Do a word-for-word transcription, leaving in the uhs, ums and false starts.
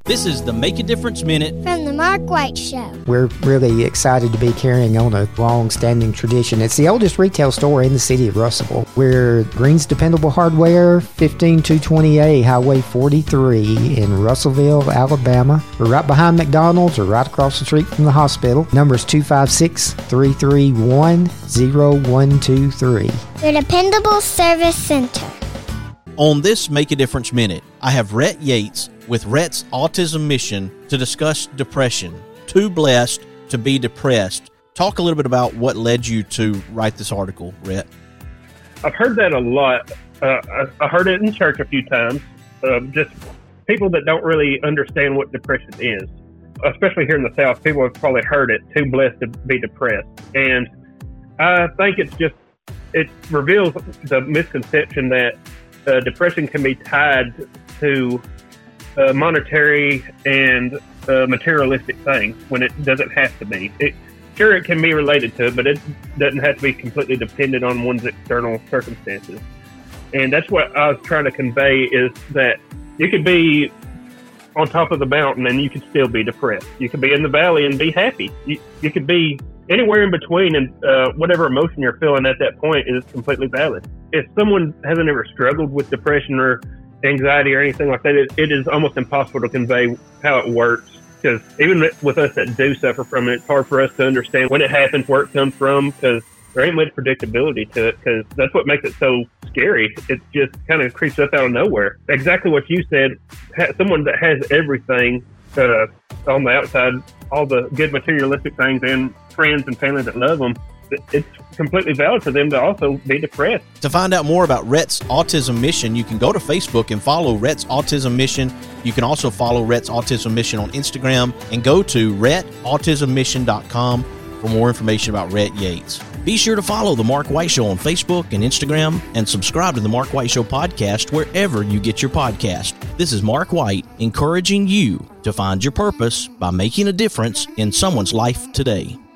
This is the Make a Difference Minute from the Mark White Show. We're really excited to be carrying on a long-standing tradition. It's the oldest retail store in the city of Russellville. We're Green's Dependable Hardware, fifteen two twenty A, Highway forty-three in Russellville, Alabama. We're right behind McDonald's or right across the street from the hospital. Number's two five six, three three one, zero one two three. Your dependable service center. On this Make a Difference Minute, I have Rhett Yates with Rhett's Autism Mission to discuss depression. Too blessed to be depressed. Talk a little bit about what led you to write this article, Rhett. I've heard that a lot. Uh, I, I heard it in church a few times. Uh, just people that don't really understand what depression is. Especially here in the South, people have probably heard it, too blessed to be depressed. And I think it's just, it reveals the misconception that uh, depression can be tied to uh, monetary and uh, materialistic things when it doesn't have to be. It, sure, it can be related to it, but it doesn't have to be completely dependent on one's external circumstances. And that's what I was trying to convey, is that you could be on top of the mountain and you could still be depressed. You could be in the valley and be happy. You, you could be anywhere in between, and uh, whatever emotion you're feeling at that point is completely valid. If someone hasn't ever struggled with depression or anxiety or anything like that, it, it is almost impossible to convey how it works. Because even with us that do suffer from it, it's hard for us to understand when it happens, where it comes from, because there ain't much predictability to it, because that's what makes it so scary. It just kind of creeps up out of nowhere. Exactly what you said, ha- someone that has everything uh, on the outside, all the good materialistic things, and friends and family that love them, it's completely valid for them to also be depressed. To find out more about Rhett's Autism Mission, you can go to Facebook and follow Rhett's Autism Mission. You can also follow Rhett's Autism Mission on Instagram and go to rhett autism mission dot com for more information about Rhett Yates. Be sure to follow The Mark White Show on Facebook and Instagram, and subscribe to The Mark White Show podcast wherever you get your podcast. This is Mark White, encouraging you to find your purpose by making a difference in someone's life today.